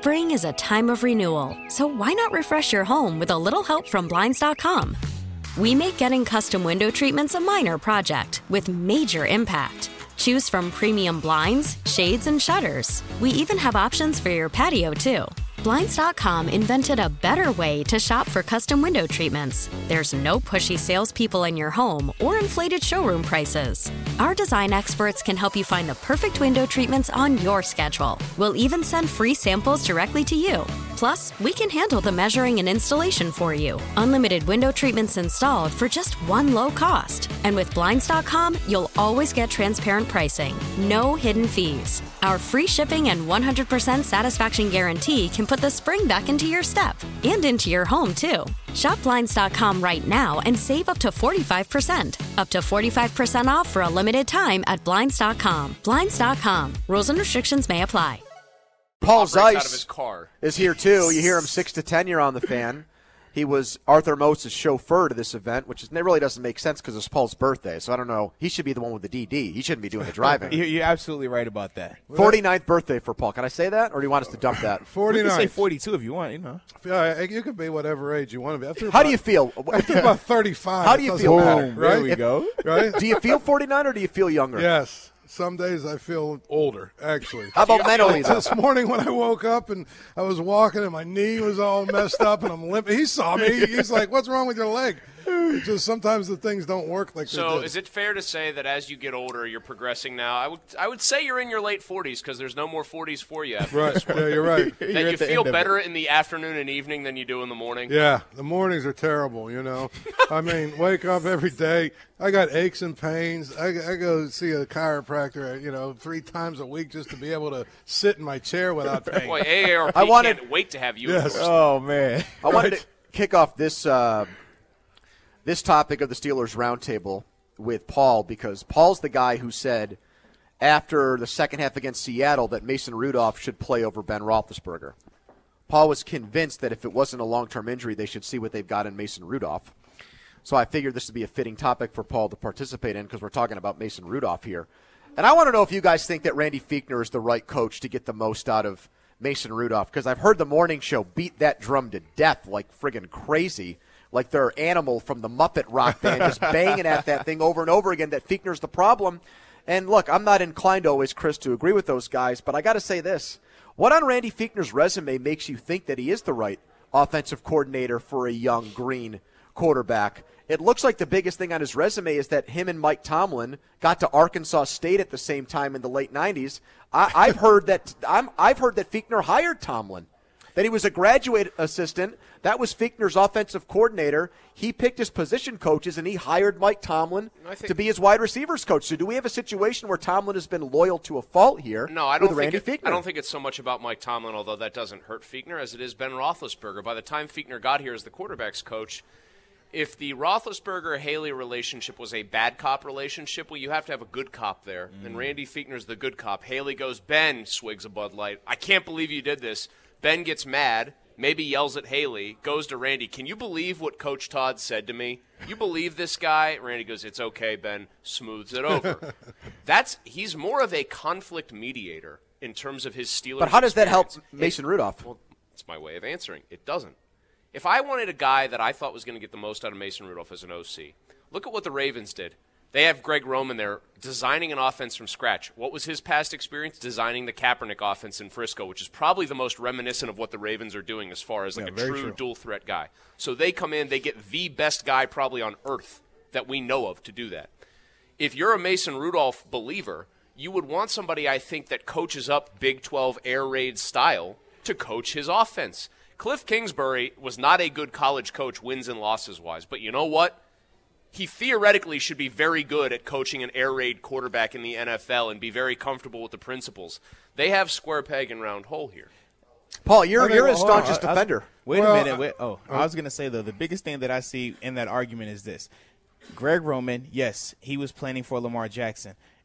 Spring is a time of renewal, so why not refresh your home with a little help from Blinds.com? We make getting custom window treatments a minor project with major impact. Choose from premium blinds, shades, and shutters. We even have options for your patio, too. Blinds.com invented a better way to shop for custom window treatments. There's no pushy salespeople in your home or inflated showroom prices. Our design experts can help you find the perfect window treatments on your schedule. We'll even send free samples directly to you. Plus, we can handle the measuring and installation for you. Unlimited window treatments installed for just one low cost. And with Blinds.com, you'll always get transparent pricing. No hidden fees. Our free shipping and 100% satisfaction guarantee can put the spring back into your step and into your home, too. Shop Blinds.com right now and save up to 45%. Up to 45% off for a limited time at Blinds.com. Blinds.com. Rules and restrictions may apply. Paul Zeiss Zeiss out of his car. is here, too. You hear him 6 to 10. You're on the Fan. He was Arthur Moats' chauffeur to this event, which really doesn't make sense because it's Paul's birthday. So I don't know. He should be the one with the DD. He shouldn't be doing the driving. You're absolutely right about that. 49th birthday for Paul. Can I say that, or do you want us to dump that? 49. You can say 42 if you want, you know. Yeah, you can be whatever age you want to be. How do you feel? After about 35. How do you feel? Matter, right? There we go. Right? Do you feel 49 or do you feel younger? Yes. Some days I feel older, actually. How about mentally? This morning when I woke up and I was walking and my knee was all messed up and I'm limping. He saw me. He's like, "What's wrong with your leg?" It's just sometimes the things don't work like they So did. is it fair to say that as you get older, you're progressing now? I would say you're in your late 40s because there's no more 40s for you after Right. this one. Yeah, you're right. That You're you at the feel end of better in the afternoon and evening than you do in the morning? Yeah, the mornings are terrible, you know. I mean, wake up every day. I got aches and pains. I go see a chiropractor, 3 times a week just to be able to sit in my chair without pain. Boy, AARP can't wait to have you. Yes. Oh, man. I wanted to kick off this topic of the Steelers roundtable with Paul because Paul's the guy who said after the second half against Seattle that Mason Rudolph should play over Ben Roethlisberger. Paul was convinced that if it wasn't a long-term injury, they should see what they've got in Mason Rudolph. So I figured this would be a fitting topic for Paul to participate in because we're talking about Mason Rudolph here. And I want to know if you guys think that Randy Fichtner is the right coach to get the most out of Mason Rudolph because I've heard the morning show beat that drum to death like friggin' crazy, like they're Animal from the Muppet Rock Band just banging at that thing over and over again that Fichtner's the problem. And look, I'm not inclined always, Chris, to agree with those guys, but I got to say this. What on Randy Fichtner's resume makes you think that he is the right offensive coordinator for a young green quarterback? It looks like the biggest thing on his resume is that him and Mike Tomlin got to Arkansas State at the same time in the late 90s. I've heard that Fichtner hired Tomlin, that he was a graduate assistant. That was Fichtner's offensive coordinator. He picked his position coaches, and he hired Mike Tomlin to be his wide receivers coach. So do we have a situation where Tomlin has been loyal to a fault here? No, I don't with Randy Fichtner? I don't think it's so much about Mike Tomlin, although that doesn't hurt Fichtner, as it is Ben Roethlisberger. By the time Fichtner got here as the quarterback's coach, if the Roethlisberger-Haley relationship was a bad cop relationship, well, you have to have a good cop there. And Randy Fichtner's the good cop. Haley goes, Ben swigs a Bud Light. I can't believe you did this. Ben gets mad, maybe yells at Haley, goes to Randy. Can you believe what Coach Todd said to me? You believe this guy? Randy goes, it's okay, Ben. Smooths it over. He's more of a conflict mediator in terms of his Steelers But how does that help experience. Mason Rudolph? Well, it's my way of answering. It doesn't. If I wanted a guy that I thought was going to get the most out of Mason Rudolph as an OC, look at what the Ravens did. They have Greg Roman there designing an offense from scratch. What was his past experience? Designing the Kaepernick offense in Frisco, which is probably the most reminiscent of what the Ravens are doing as far as like a true dual-threat guy. So they come in, they get the best guy probably on earth that we know of to do that. If you're a Mason Rudolph believer, you would want somebody, I think, that coaches up Big 12 air raid style to coach his offense. Cliff Kingsbury was not a good college coach wins and losses-wise, but you know what? He theoretically should be very good at coaching an air raid quarterback in the NFL and be very comfortable with the principles. They have square peg and round hole here. Paul, you're his staunchest defender. Wait a minute. I was going to say, though, the biggest thing that I see in that argument is this. Greg Roman, yes, he was planning for Lamar Jackson.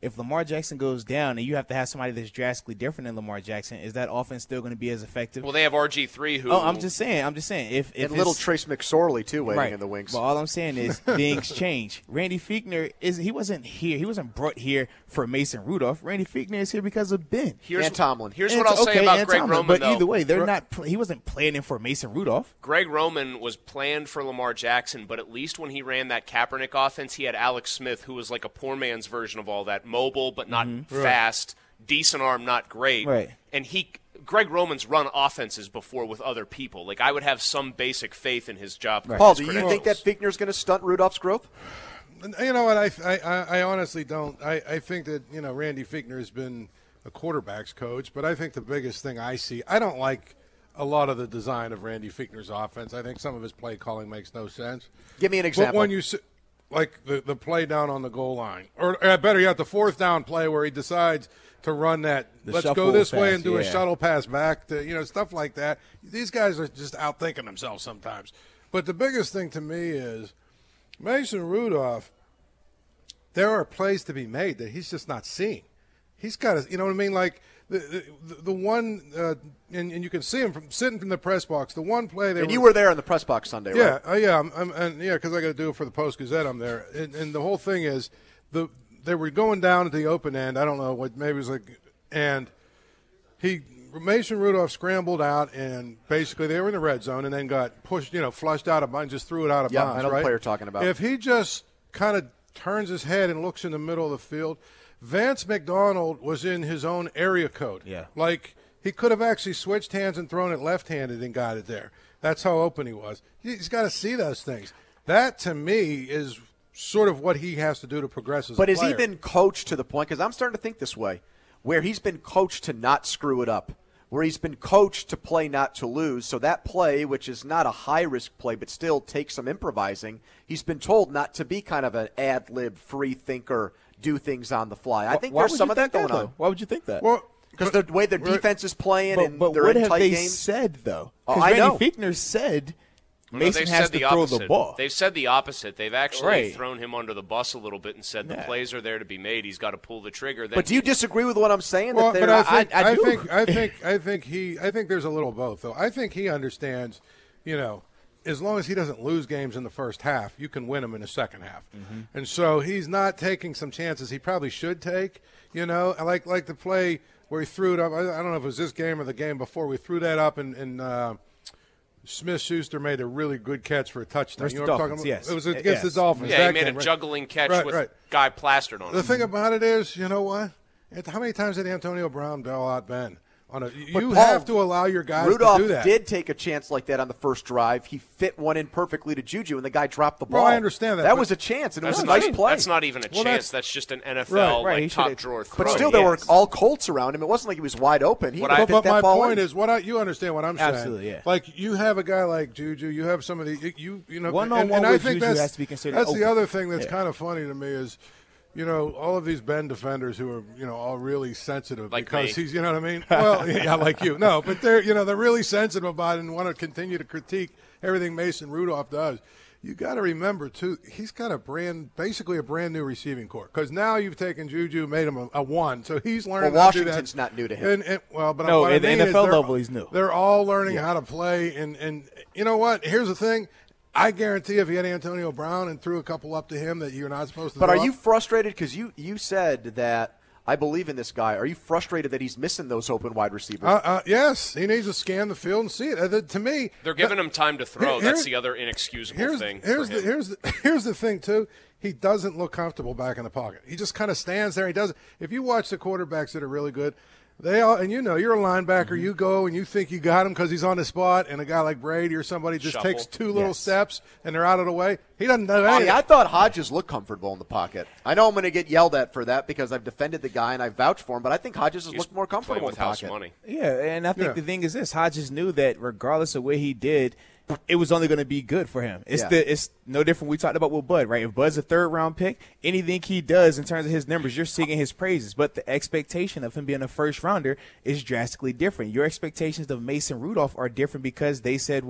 if Lamar Jackson goes down and you have to have somebody that's drastically different than Lamar Jackson, is that offense still going to be as effective? Well, they have RG3 who. Oh, I'm just saying. If and little Trace McSorley too waiting in the wings. Well, all I'm saying is the exchange. Randy Fichtner he wasn't here. He wasn't brought here for Mason Rudolph. Randy Fichtner is here because of Ben and Tomlin. Here's what I'll say about Greg Roman. But either way, they're not. He wasn't planning for Mason Rudolph. Greg Roman was planned for Lamar Jackson, but at least when he ran that Kaepernick offense, he had Alex Smith, who was like a poor man's version of all that, mobile but not fast, decent arm, not great. Right. And Greg Roman's run offenses before with other people. Like, I would have some basic faith in his job. Right. Paul, do you think that Fichtner's going to stunt Rudolph's growth? You know what? I honestly don't. I think that, Randy Fichtner has been a quarterback's coach, but I think the biggest thing I see, I don't like a lot of the design of Randy Fichtner's offense. I think some of his play calling makes no sense. Give me an example. But when you like the play down on the goal line, or better yet, the fourth down play where he decides to run that, let's go this way and do a shuttle pass back to, stuff like that. These guys are just outthinking themselves sometimes. But the biggest thing to me is Mason Rudolph, there are plays to be made that he's just not seeing. He's got to, you know what I mean? Like the one, and you can see him from sitting from the press box. The one play you were there in the press box Sunday, right? Yeah, because I got to do it for the Post-Gazette. I'm there, and the whole thing is they were going down at the open end. I don't know what, maybe it was like, and Mason Rudolph scrambled out, and basically they were in the red zone, and then got pushed, flushed out of bounds, just threw it out of bounds. I know the player you're talking about. If he just kind of turns his head and looks in the middle of the field, Vance McDonald was in his own area code. Yeah. Like, he could have actually switched hands and thrown it left-handed and got it there. That's how open he was. He's got to see those things. That, to me, is sort of what he has to do to progress as a player. But has he been coached to the point, because I'm starting to think this way, where he's been coached to not screw it up, where he's been coached to play not to lose. So that play, which is not a high-risk play but still takes some improvising, he's been told not to be kind of an ad-lib, free thinker, do things on the fly. I think there's some of that going on. Why would you think that? Well, because the way their defense is playing and but they're what in have tight they games. said, though? Oh, Because I know. Randy Fichtner said Mason they've has said to the throw opposite. the ball. They've said the opposite. They've actually Right. thrown him under the bus a little bit and said the plays are there to be made. He's got to pull the trigger. Then But do you disagree with what I'm saying? Well, that but I do. think there's a little both, though. I think he understands, as long as he doesn't lose games in the first half, you can win them in the second half. Mm-hmm. And so he's not taking some chances he probably should take, like the play where he threw it up. I don't know if it was this game or the game before. We threw that up and Smith-Schuster made a really good catch for a touchdown. You know what I'm talking about? Yes. It was against the Dolphins. Yeah, he that made game, a juggling catch with right. guy plastered on him. The thing about it is, you know what? How many times did Antonio Brown bail out Ben? You have to allow your guys Rudolph to do that. did take a chance like that on the first drive. He fit one in perfectly to Juju, and the guy dropped the ball. Well, I understand that. That was a chance, and it was a nice play. That's not even a chance. That's just an NFL top drawer throw. But still, there were all Colts around him. It wasn't like he was wide open. But my point is, you understand what I'm saying. Absolutely, yeah. Like, you have a guy like Juju. You have some of the one-on-one with Juju has to be considered That's open. the other thing that's kind of funny to me is, all of these Ben defenders who are, all really sensitive like because me. he's, you know what I mean? Well, yeah, like you. No, but they're really sensitive about it and want to continue to critique everything Mason Rudolph does. You got to remember, too, he's got basically a brand new receiving corps because now you've taken Juju, made him a one, so he's learning how to do that. Washington's not new to him. But no, what at the I mean NFL level, he's new. They're all learning how to play, and you know what? Here's the thing. I guarantee if you had Antonio Brown and threw a couple up to him that you're not supposed to But throw are you up. frustrated? Because you said that I believe in this guy. Are you frustrated that he's missing those open wide receivers? Yes. He needs to scan the field and see it. To me, they're giving him time to throw. That's the other inexcusable thing. Here's the thing, too. He doesn't look comfortable back in the pocket. He just kind of stands there. He doesn't. If you watch the quarterbacks that are really good, you're a linebacker. Mm-hmm. You go and you think you got him because he's on the spot, and a guy like Brady or somebody just takes two little steps and they're out of the way. He doesn't do anything. I thought Hodges looked comfortable in the pocket. I know I'm going to get yelled at for that because I've defended the guy and I vouched for him, but I think Hodges has looked more comfortable in the pocket. Money. Yeah, and I think the thing is this: Hodges knew that regardless of what he did, it was only going to be good for him. It's no different. We talked about with Bud, right? If Bud's a third-round pick, anything he does in terms of his numbers, you're singing his praises. But the expectation of him being a first-rounder is drastically different. Your expectations of Mason Rudolph are different because they said what?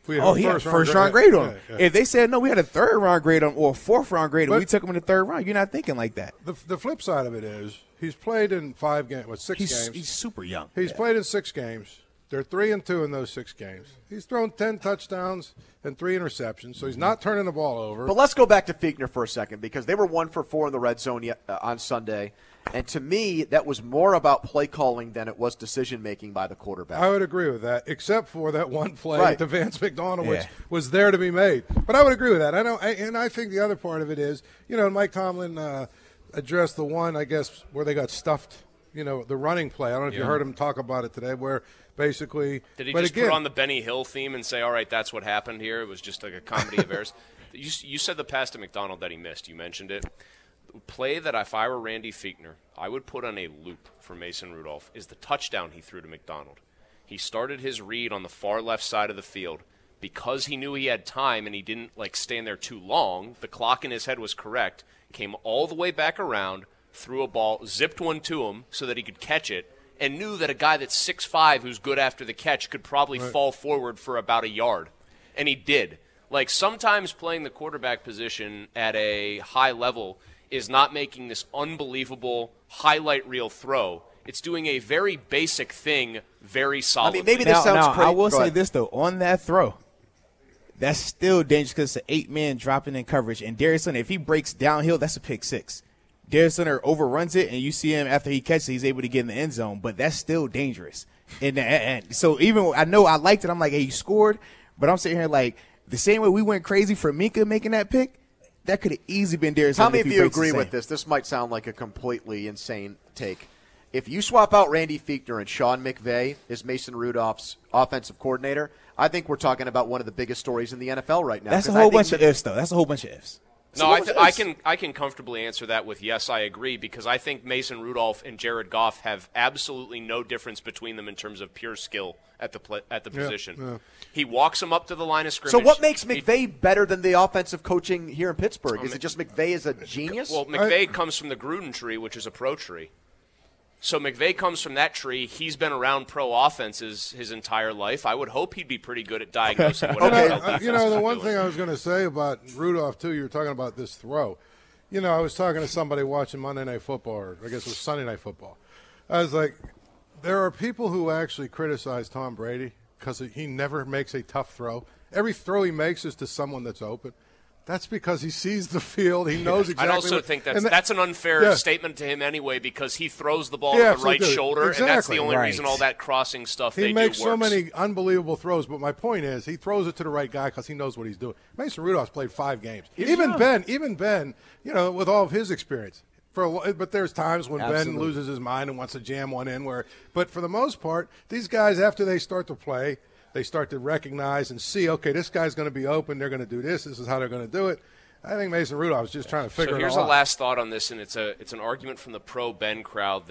We had Oh, he had a first-round grade on him. Yeah. If they said, no, we had a third-round grade on or a fourth-round grade, and we took him in the third round, you're not thinking like that. The flip side of it is he's played in 5 games, 6 games. He's super young. He's played in 6 games. They're 3-2 in those 6 games. He's thrown 10 touchdowns and 3 interceptions, so he's not turning the ball over. But let's go back to Fichtner for a second, because they were 1 for 4 in the red zone on Sunday. And to me, that was more about play calling than it was decision-making by the quarterback. I would agree with that, except for that one play Right. to Vance McDonald, which was there to be made. But I would agree with that. And I think the other part of it is, Mike Tomlin addressed the one, I guess, where they got stuffed, the running play. I don't know if you heard him talk about it today, where basically – Did he just put on the Benny Hill theme and say, all right, that's what happened here? It was just like a comedy of errors. You said the pass to McDonald that he missed. You mentioned it. Play that if I were Randy Fichtner, I would put on a loop for Mason Rudolph is the touchdown he threw to McDonald. He started his read on the far left side of the field. Because he knew he had time and he didn't stand there too long, the clock in his head was correct, came all the way back around, threw a ball, zipped one to him so that he could catch it, and knew that a guy that's 6'5", who's good after the catch, could probably fall forward for about a yard. And he did. Sometimes playing the quarterback position at a high level is not making this unbelievable highlight reel throw. It's doing a very basic thing very solidly. I mean, maybe this sounds crazy. I will say this, though. On that throw, that's still dangerous because it's an 8-man dropping in coverage. And Darius Leonard, if he breaks downhill, that's a pick 6. Darius Leonard overruns it, and you see him after he catches it, he's able to get in the end zone. But that's still dangerous. And so even I know I liked it. I'm like, hey, you scored. But I'm sitting here like the same way we went crazy for Minka making that pick, that could have easily been Darius Leonard. How many of you agree with this? This might sound like a completely insane take. If you swap out Randy Fichtner and Sean McVay as Mason Rudolph's offensive coordinator, I think we're talking about one of the biggest stories in the NFL right now. That's a whole bunch of ifs, though. That's a whole bunch of ifs. No, I can comfortably answer that with yes, I agree, because I think Mason Rudolph and Jared Goff have absolutely no difference between them in terms of pure skill at the position. Yeah. He walks them up to the line of scrimmage. So what makes McVay better than the offensive coaching here in Pittsburgh? Is it just McVay is a genius? Well, McVay comes from the Gruden tree, which is a pro tree. So McVay comes from that tree. He's been around pro offenses his entire life. I would hope he'd be pretty good at diagnosing what NFL defenses the are one doing. thing I was going to say about Rudolph, too, you were talking about this throw. I was talking to somebody watching Monday Night Football, or I guess it was Sunday Night Football. I was like, there are people who actually criticize Tom Brady because he never makes a tough throw. Every throw he makes is to someone that's open. That's because he sees the field. He knows exactly. I also think that's an unfair statement to him anyway, because he throws the ball with the right shoulder, and that's the only reason all that crossing stuff he makes so many unbelievable throws. But my point is, he throws it to the right guy because he knows what he's doing. Mason Rudolph's played 5 games. Even Ben, with all of his experience. But there's times when Ben loses his mind and wants to jam one in. But for the most part, these guys, after they start to play, they start to recognize and see, okay, this guy's going to be open. They're going to do this. This is how they're going to do it. I think Mason Rudolph is just trying to figure it out. So here's a last thought on this, and it's an argument from the pro Ben crowd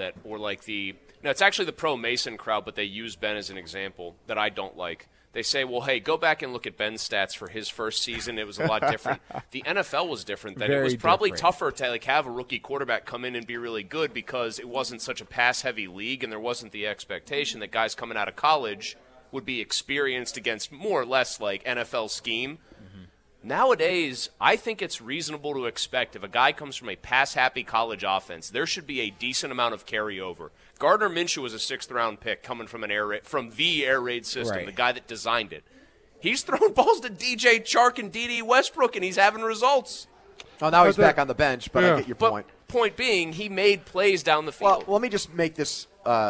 it's actually the pro Mason crowd, but they use Ben as an example that I don't like. They say, well, hey, go back and look at Ben's stats for his first season. It was a lot different. The NFL was different then. It was probably tougher to have a rookie quarterback come in and be really good because it wasn't such a pass-heavy league, and there wasn't the expectation that guys coming out of college would be experienced against more or less NFL scheme. Mm-hmm. Nowadays, I think it's reasonable to expect if a guy comes from a pass-happy college offense, there should be a decent amount of carryover. Gardner Minshew was a 6th-round pick coming from the air raid system, the guy that designed it. He's throwing balls to DJ Chark and D.D. Westbrook, and he's having results. Oh, now he's back on the bench, but I get your point. Point being, he made plays down the field. Well, let me just make this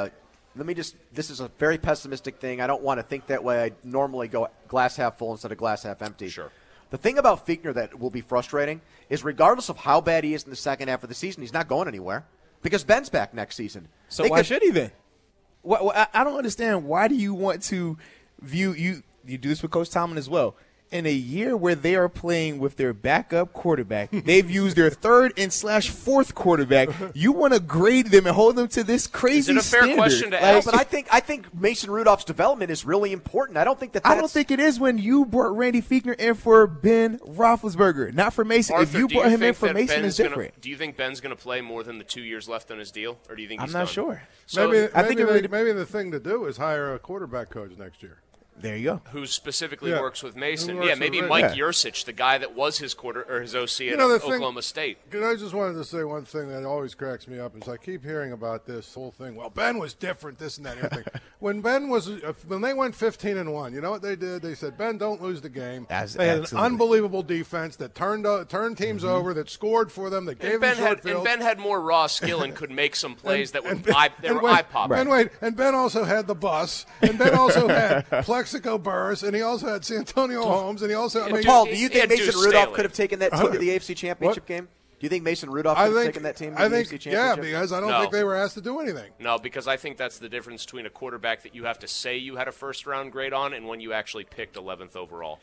this is a very pessimistic thing. I don't want to think that way. I normally go glass half full instead of glass half empty. Sure. The thing about Fichtner that will be frustrating is regardless of how bad he is in the second half of the season, he's not going anywhere because Ben's back next season. So why should he then? I don't understand. Why do you want to view – you do this with Coach Tomlin as well. In a year where they are playing with their backup quarterback, they've used their 3rd and /4th quarterback. You want to grade them and hold them to this crazy standard. Is it a fair question to ask? But I think Mason Rudolph's development is really important. I don't think that's – I don't think it is when you brought Randy Fichtner in for Ben Roethlisberger, not for Mason. Arthur, if you brought him in for Mason, it's different. Do you think Ben's going to play more than the 2 years left on his deal, or do you think I'm not sure. So maybe the thing to do is hire a quarterback coach next year. There you go. who specifically works with Mason. Who works Maybe with Mike Mason. Yurcich, the guy that was his his OC at Oklahoma State. I just wanted to say one thing that always cracks me up is I keep hearing about this whole thing. Well, Ben was different, this and that, and everything. when they went 15-1, you know what they did? They said, Ben, don't lose the game. They had an unbelievable defense that turned teams over, that scored for them, that gave them short fields. And Ben had more raw skill and could make some plays that were eye-popping. And Ben also had the bus, and Ben also had Plexico Burris, and he also had Santonio Holmes, and he also. Paul, do you think Mason Rudolph could have taken that team to the AFC Championship game? Do you think Mason Rudolph could have taken that team to the AFC Championship? Yeah, because I don't think they were asked to do anything. No, because I think that's the difference between a quarterback that you have to say you had a first-round grade on and when you actually picked 11th overall.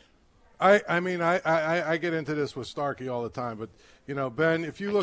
I get into this with Starkey all the time, but Ben, if you look,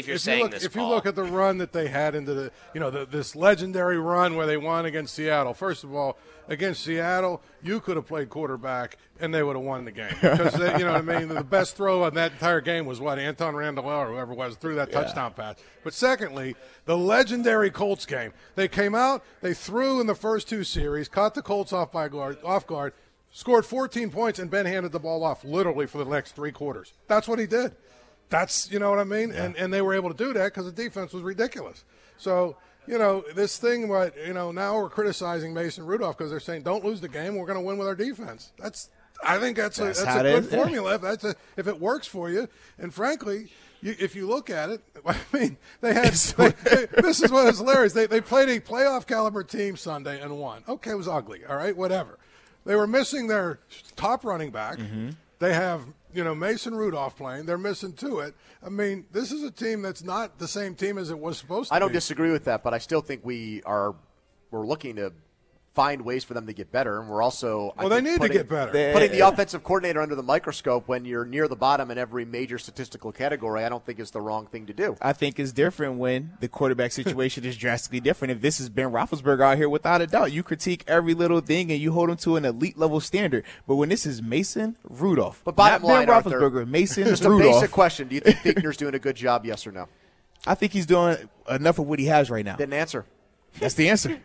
if you look at the run that they had into this legendary run where they won against Seattle. First of all, against Seattle, you could have played quarterback and they would have won the game because the best throw on that entire game was Anton Randall or whoever it was threw that touchdown pass. But secondly, the legendary Colts game. They came out, they threw in the first two series, caught the Colts off guard. Scored 14 points, and Ben handed the ball off literally for the next 3 quarters. That's what he did. That's, you know what I mean? Yeah. And they were able to do that because the defense was ridiculous. So, this thing, now we're criticizing Mason Rudolph because they're saying, don't lose the game, we're going to win with our defense. I think that's a good formula if it works for you. And frankly, if you look at it, they had this is what is hilarious. They played a playoff caliber team Sunday and won. Okay, it was ugly. All right, whatever. They were missing their top running back. Mm-hmm. They have, Mason Rudolph playing. They're missing Tuitt. This is a team that's not the same team as it was supposed to be. I don't disagree with that, but I still think we're looking to find ways for them to get better, and we're also they need to get better. Putting the offensive coordinator under the microscope when you're near the bottom in every major statistical category, I don't think is the wrong thing to do. I think it's different when the quarterback situation is drastically different. If this is Ben Roethlisberger out here, without a doubt, you critique every little thing and you hold him to an elite level standard. But when this is Mason Rudolph, but bottom line, Ben Roethlisberger, Mason just Rudolph. A basic question: do you think Fichtner's doing a good job? Yes or no? I think he's doing enough of what he has right now. Didn't answer. That's the answer.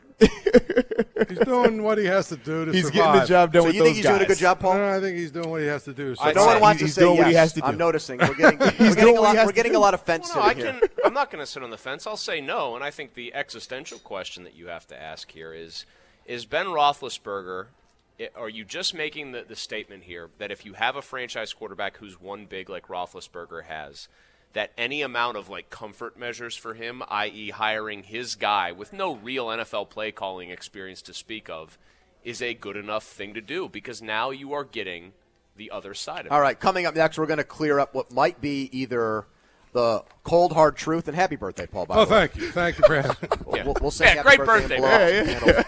He's doing what he has to do to he's survive. Getting the job done with those guys. So you think he's doing a good job, Paul? No, I think he's doing what he has to do. So no one wants to say what he has to do. I'm noticing. We're getting a lot of fence sitting here. I'm not going to sit on the fence. I'll say no, and I think the existential question that you have to ask here is Ben Roethlisberger, are you just making the statement here that if you have a franchise quarterback who's won big like Roethlisberger has, that any amount of comfort measures for him, i.e. hiring his guy with no real NFL play calling experience to speak of, is a good enough thing to do? Because now you are getting the other side of it. All right, coming up next, we're going to clear up what might be either the cold, hard truth, and happy birthday, Paul, by the way. Thank you. Thank you for having me. We'll say happy great birthday. Man.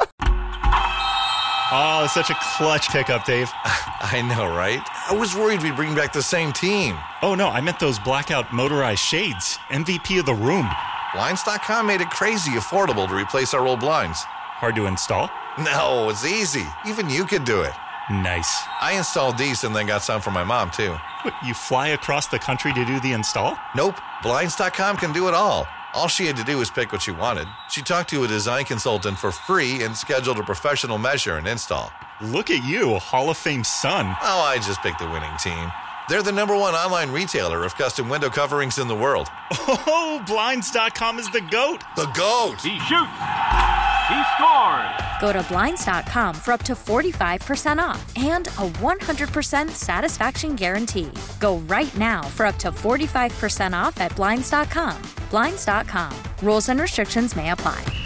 Oh, such a clutch pickup, Dave. I know, right? I was worried we'd bring back the same team. Oh, no, I meant those blackout motorized shades. MVP of the room. Blinds.com made it crazy affordable to replace our old blinds. Hard to install? No, it's easy. Even you could do it. Nice. I installed these and then got some for my mom, too. You fly across the country to do the install? Nope. Blinds.com can do it all. All she had to do was pick what she wanted. She talked to a design consultant for free and scheduled a professional measure and install. Look at you, Hall of Fame son. Oh, I just picked the winning team. They're the #1 online retailer of custom window coverings in the world. Oh, Blinds.com is the GOAT. The GOAT. He shoots. He scores. Go to Blinds.com for up to 45% off and a 100% satisfaction guarantee. Go right now for up to 45% off at Blinds.com. Blinds.com. Rules and restrictions may apply.